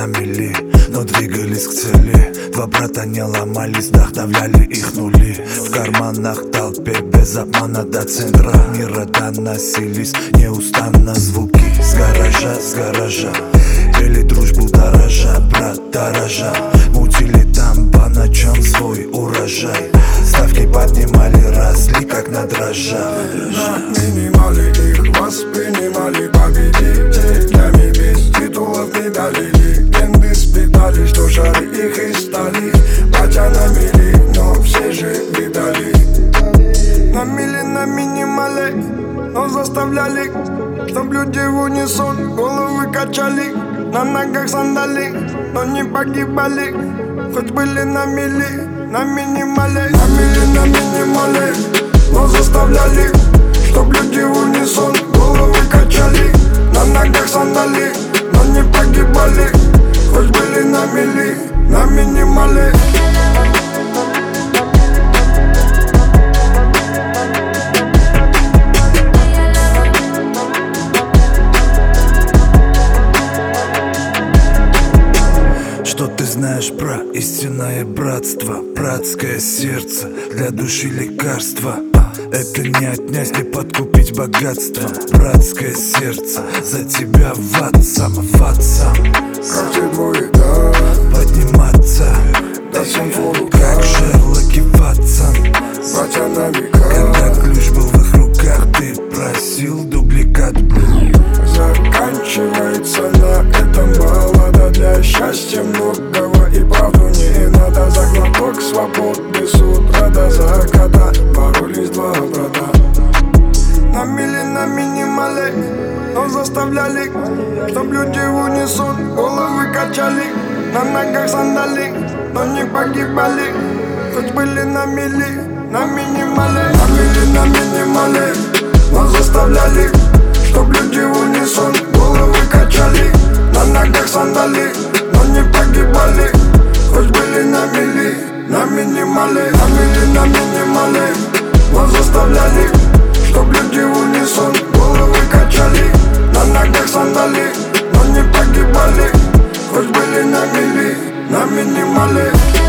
на мели, но двигались к цели. Два брата не ломались, вдохновляли их нули. В карманах толпе без обмана до центра мира доносились неустанно звуки. С гаража пели дружбу дорожа, брат дорожа. Мутили там по ночам свой урожай. Ставки поднимали, росли как на дрожжах. Минимали их, воспринимали победителями. Без титулов, медалей, легенды спитали, что шары их и стали. Батя на мели, но все же видали. На мели, на минимале, но заставляли, чтоб люди в унисон головы качали. На ногах сандали, но не погибали. Хоть были на мели, на минимале. На мели, на минимале, но заставляли, чтоб люди в унисон головы качали. На ногах сандали, но не погибали. Хоть были на мели, на минимале. Что ты знаешь про истинное братство? Братское сердце для души лекарства. Это не отнять, не подкупить богатство. Братское сердце за тебя в ад сам. Как ты твой, да, Подниматься, да всем фору, как Шерлок и Ватсон. батя на века. Когда ключ был в их руках, ты просил дубликат. Заканчивается на этом баллада. Для счастья многого и правду не надо. За глоток свободы с утра до заката боролись два брата. На мели, на минимале, но заставляли, чтоб люди в унисон головы качали. На ногах сандали, но не погибали. Хоть были на мели, на минимале. На мели, на минимале, но заставляли, чтоб люди в унисон головы качали. На ногах сандали, но не погибали. Хоть были на мели, на минимале. На мели, на минимале, но заставляли, чтоб люди в унисон головы качали. На ногах сандали, но не погибали. Хоть были на мели, на минимале.